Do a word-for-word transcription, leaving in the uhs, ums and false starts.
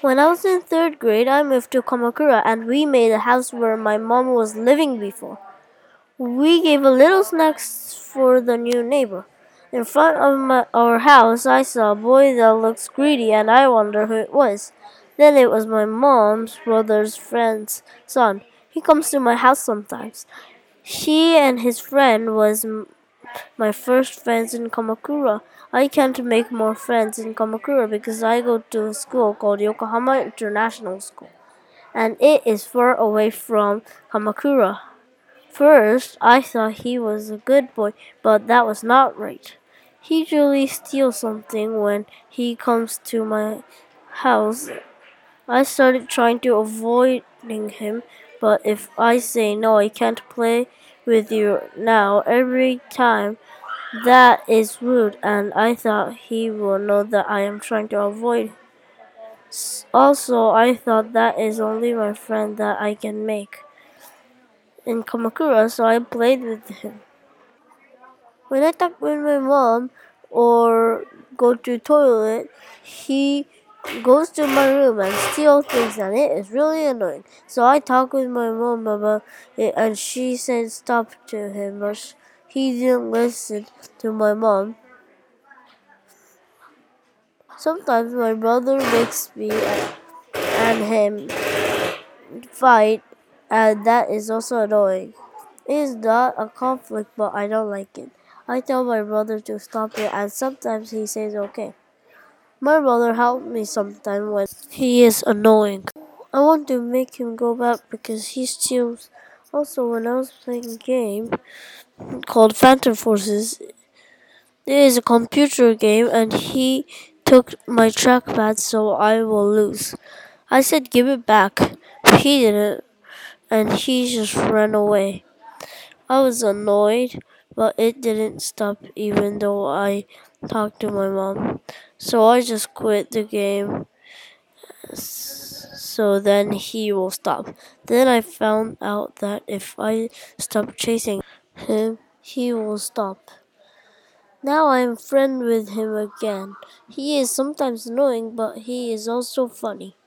When I was in third grade, I moved to Kamakura and we made a house where my mom was living before. We gave a little snacks for the new neighbor. In front of my, our house, I saw a boy that looks greedy and I wondered who it was. Then it was my mom's brother's friend's son. He comes to my house sometimes. He and his friend was my first friends in Kamakura. I can't make more friends in Kamakura because I go to a school called Yokohama International School, and it is far away from Kamakura. First, I thought he was a good boy, but that was not right. He usually steals something when he comes to my house. I started trying to avoiding him, but if I say no, I can't play with you now every time, that is rude, and I thought he will know that I am trying to avoid. Also, I thought that is only my friend that I can make in Kamakura, so I played with him. When I talk with my mom or go to toilet, he goes to my room and steals things, and it is really annoying. So I talk with my mom about it, and she said stop to him, but he didn't listen to my mom. Sometimes my brother makes me and him fight, and that is also annoying. It is not a conflict, but I don't like it. I tell my brother to stop it, and sometimes he says okay. My brother helps me sometimes when he is annoying. I want to make him go back because he steals. Also, when I was playing a game called Phantom Forces, it is a computer game, and he took my trackpad, so I will lose. I said give it back, but he didn't, and he just ran away. I was annoyed, but it didn't stop even though I talked to my mom. So I just quit the game so then he will stop. Then I found out that if I stop chasing him, he will stop. Now I am friend with him again. He is sometimes annoying, but he is also funny.